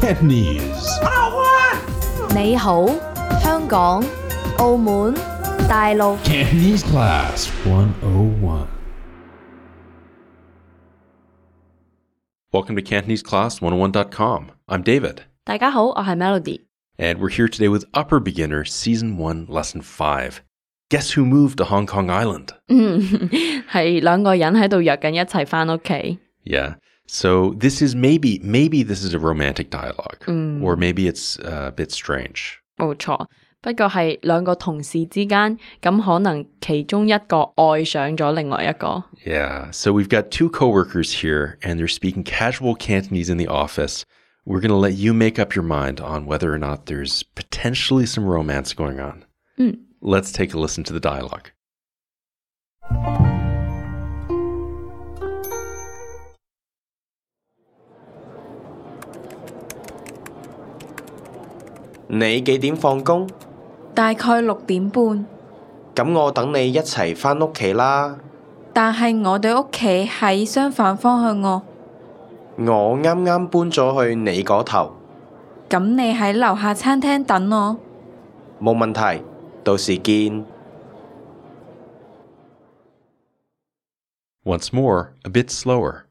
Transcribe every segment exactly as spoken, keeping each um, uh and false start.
Cantonese. 你好，香港、澳門、大陸。 Cantonese Class one oh one. Welcome to Cantonese Class one oh one dot com. I'm David. 大家好，我係 Melody。 And we're here today with Upper Beginner Season one, Lesson five. Guess who moved to Hong Kong Island? 嗯，係兩個人喺度約緊一齊返屋企。 Yeah. So this is maybe, maybe this is a romantic dialogue. Or maybe it's uh, a bit strange. 冇錯，不過係兩個同事之間，咁可能其中一個愛上咗另外一個。 Yeah. So we've got two coworkers here, and they're speaking casual Cantonese in the office. We're going to let you make up your mind on whether or not there's potentially some romance going on. Let's take a listen to the dialogue. 你幾點放工？ 大概六點半， 咁我等你一齊返屋企啦。 但係我哋屋企喺相反方向喎。 我啱啱搬咗去你嗰頭。 咁你喺樓下餐廳等我。 冇問題，到時見。 Once more, a bit slower.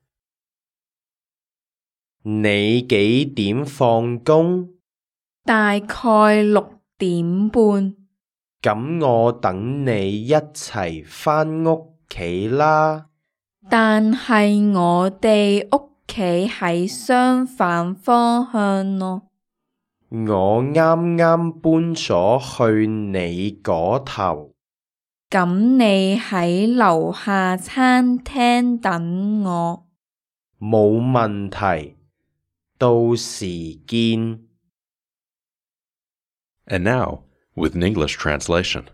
你幾點放工？ 大概六點半， 咁我等你一齊返屋企啦。 但係我哋屋企喺相反方向囉。 我啱啱搬咗去你嗰頭。 咁你喺樓下餐廳等我。 冇問題，到時見。 And now, with an English translation.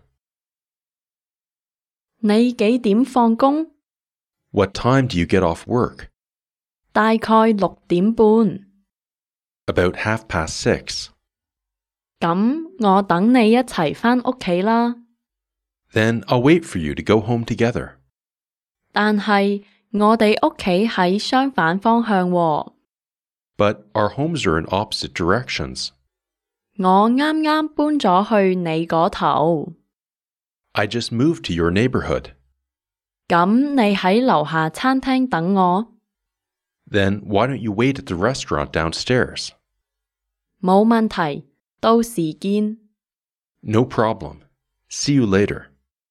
你幾點放工？ What time do you get off work? 大概六點半。 About half past six. 咁我等你一齊返屋企啦。 Then I'll wait for you to go home together. 但係我哋屋企喺相反方向喎。 But our homes are in opposite directions. 我啱啱搬咗去你嗰頭。 I just moved to your neighborhood. 咁你喺樓下餐廳等我。 Then why don't you wait at the restaurant downstairs? 冇問題，到時見。 No problem. See you later.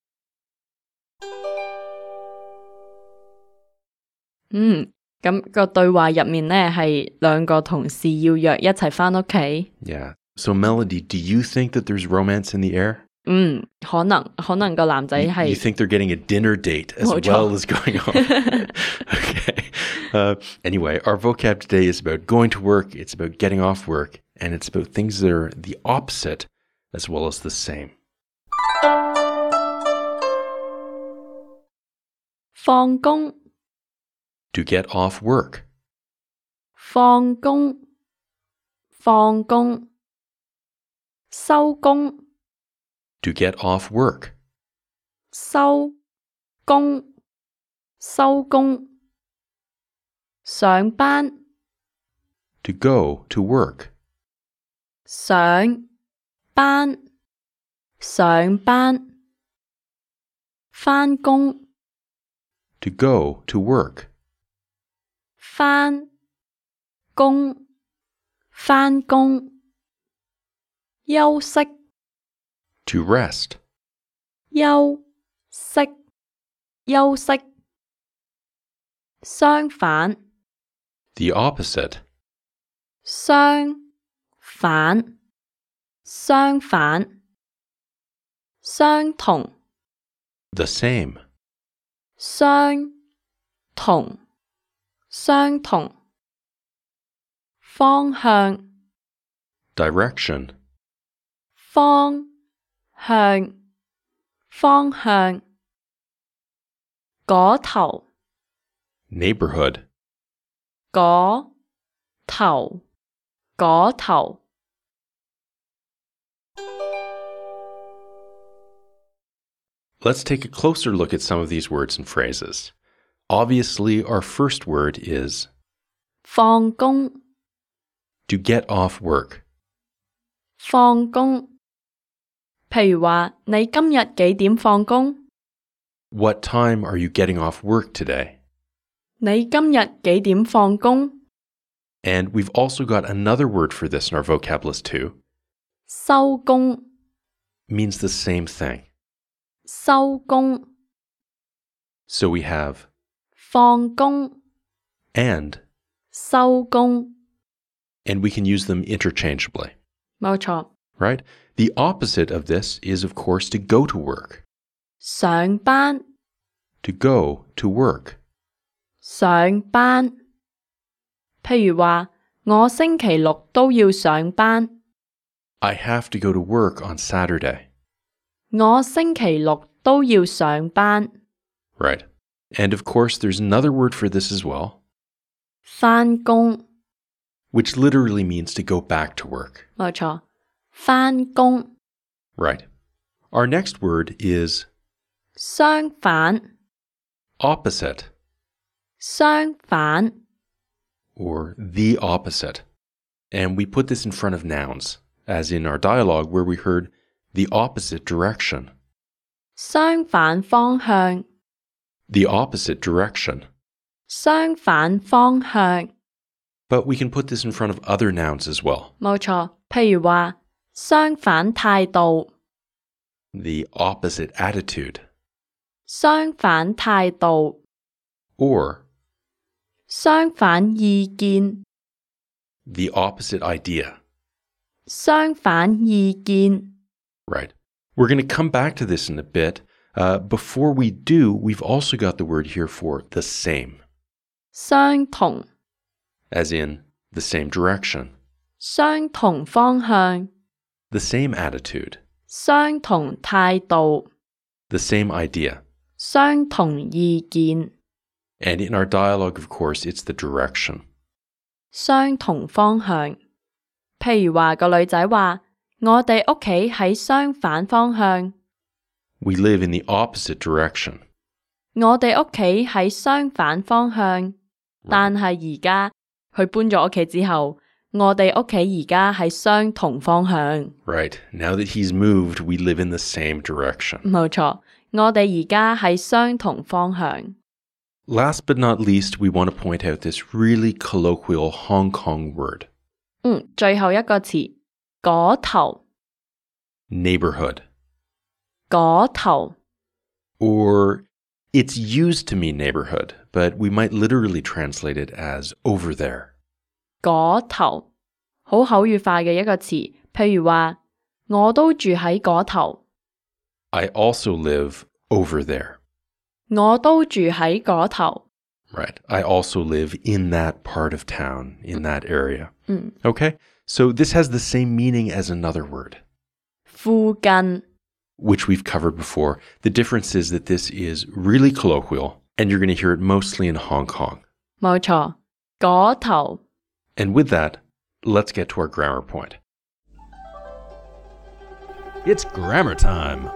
嗯，咁個對話入面呢，係兩個同事要約一齊返屋企。 Yeah. So Melody, do you think that there's romance in the air? 嗯，可能可能個男仔 You, 係 you think they're getting a dinner date as 冇錯。 well as going home? Okay. Uh, anyway, our vocab today is about going to work, it's about getting off work, and it's about things that are the opposite as well as the same. 放工， To get off work. 放工，放工，收工， To get off work. 收工，收工，上班， To go to work. 上班，上班，返工， To go to work. 返工，返工，休息， To rest. 休息，休息，相反， The opposite. 相反，相反，相同， The same. 相同，相同，方向， Direction. 方向，方向，嗰頭， Neighborhood. 嗰頭，嗰頭。 Let's take a closer look at some of these words and phrases. Obviously, our first word is 放工， To get off work. 放工。譬如話，你今日幾點放工？ What time are you getting off work today? 你今日幾點放工？ And we've also got another word for this in our vocab list too. 收工。 Means the same thing. 收工。 So we have 放工。 and, 收工。 and we can use them interchangeably, 冇錯。 right? The opposite of this is, of course, to go to work. 上班。 To go to work. 上班。譬如話，我星期六都要上班。 I have to go to work on Saturday. 我星期六都要上班。 Right. And of course, there's another word for this as well, 返工。 which literally means to go back to work. 冇錯。返工。 Right. Our next word is 相反。 opposite, 相反。 or the opposite. And we put this in front of nouns, as in our dialogue where we heard the opposite direction. 相反方向。 The opposite direction. 相反方向。 But we can put this in front of other nouns as well. 冇錯。譬如話，相反態度。 The opposite attitude. 相反態度。 Or 相反意見。 the opposite idea. 相反意見。 Right. We're going to come back to this in a bit. Uh, before we do, we've also got the word here for the same, 相同。 as in the same direction, 相同方向。 the same attitude, 相同態度。 the same idea. 相同意見。 And in our dialogue, of course, it's the direction. 相同方向。譬如話個女仔話，我哋屋企喺相反方向。 We live in the opposite direction. 我哋屋企喺相反方向，但係而家佢搬咗屋企之後，我哋屋企而家喺相同方向。 Right. Now that he's moved, we live in the same direction. 冇錯，我哋而家喺相同方向。 Last but not least, we want to point out this really colloquial Hong Kong word, 嗯，最後一個詞，嗰頭。 neighborhood. 嗰頭。 Or it's used to mean neighborhood, but we might literally translate it as over there. 嗰頭，好口語化嘅一個詞，譬如話，我都住喺嗰頭。 I also live over there. 我都住喺嗰頭。 Right. I also live in that part of town, in that area. 嗯， Okay. So this has the same meaning as another word, 附近。 which we've covered before. The difference is that this is really colloquial, and you're going to hear it mostly in Hong Kong. 冇錯，嗰頭。 And with that, let's get to our grammar point. It's grammar time.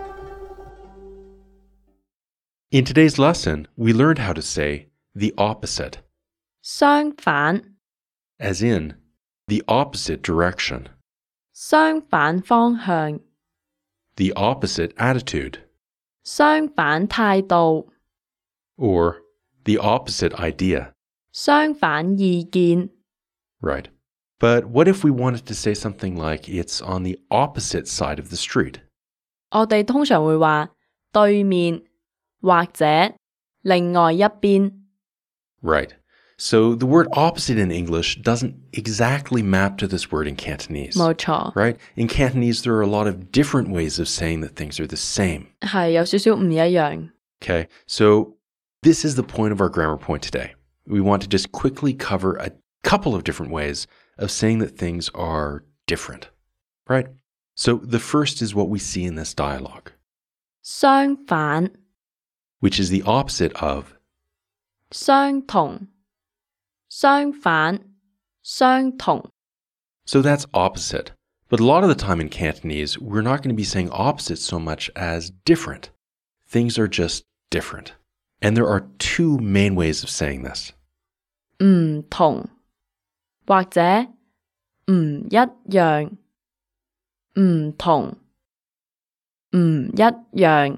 In today's lesson, we learned how to say the opposite, 相反。 as in the opposite direction, 相反方向。 the opposite attitude, 相反態度。 or the opposite idea. 相反意見。 Right. But what if we wanted to say something like it's on the opposite side of the street? 我哋通常會話對面或者另外一邊。 Right. So the word opposite in English doesn't exactly map to this word in Cantonese. 冇錯， Right? In Cantonese, there are a lot of different ways of saying that things are the same. 係有少少唔一樣。 Okay, so this is the point of our grammar point today. We want to just quickly cover a couple of different ways of saying that things are different, right? So the first is what we see in this dialogue, 相反。 which is the opposite of 相同。相反。相同。 So that's opposite. But a lot of the time in Cantonese, we're not going to be saying opposite so much as different. Things are just different. And there are two main ways of saying this. 唔同或者唔一樣，唔同，唔一樣。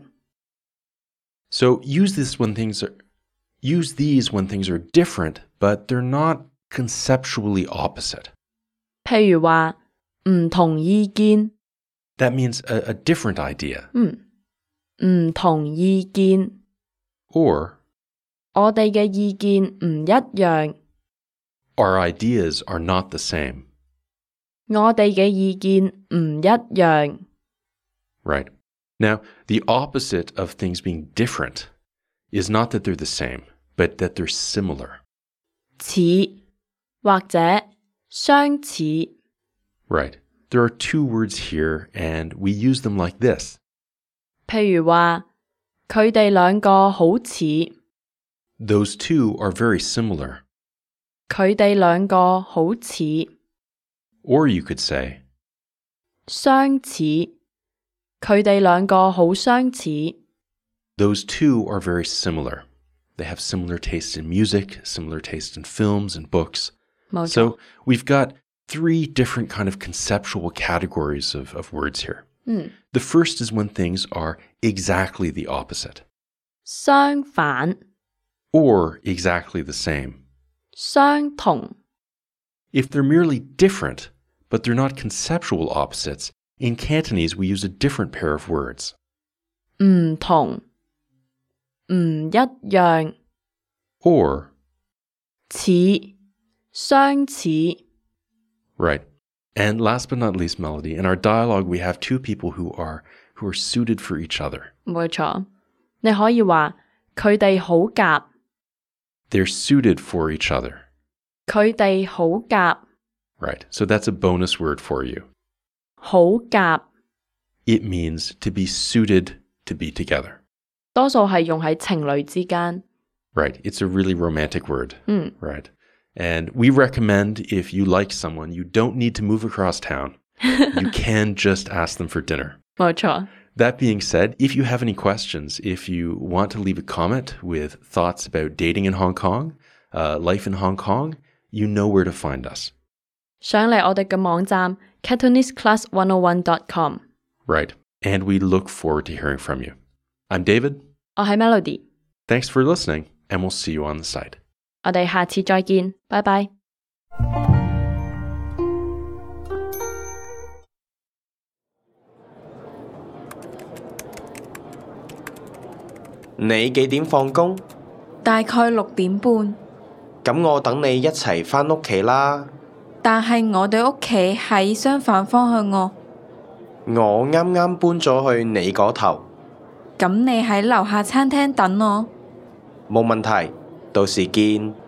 So use this when things are use these when things are different, but they're not conceptually opposite. 譬如話唔同意見， That means a, a different idea. 嗯，唔同意見， Or 我哋嘅意見唔一樣， our ideas are not the same. 我哋嘅意見唔一樣。 Right. Now, the opposite of things being different is not that they're the same, but that they're similar. 似或者相似， Right. There are two words here, and we use them like this. 譬如話佢哋兩個好似， Those two are very similar. 佢哋兩個好似， Or you could say, 相似，佢哋兩個好相似。 those two are very similar. They have similar taste in music, similar taste in films and books. 冇錯， So we've got three different kind of conceptual categories of, of words here. 嗯， The first is when things are exactly the opposite, 相反， or exactly the same. 相同， If they're merely different, but they're not conceptual opposites, in Cantonese we use a different pair of words. 唔同，唔一樣， Or, 似，相似。 right. And last but not least, Melody, in our dialogue we have two people who are who are suited for each other. 冇錯，你可以話佢哋好夾， They're suited for each other. 佢哋好夾， Right. So that's a bonus word for you. 好夾， It means to be suited to be together. 多數係用喺情侶之間。 Right. It's a really romantic word. 嗯， Right. And we recommend if you like someone, you don't need to move across town. You can just ask them for dinner. 冇錯。 That being said, if you have any questions, if you want to leave a comment with thoughts about dating in Hong Kong, uh, life in Hong Kong, you know where to find us. 上嚟我哋嘅網站 cantonese class one oh one dot com。 Right. And we look forward to hearing from you. I'm David. 我係 Melody， Thanks for listening, and we'll see you on the site. 我哋下次再見，拜拜。 你幾點放工？ 大概六點半。 咁我等你一齊返屋企啦。 但係我哋屋企喺相反方向喎。 我啱啱搬咗去你嗰頭。 咁你喺樓下餐廳等我。 冇問題，到時見。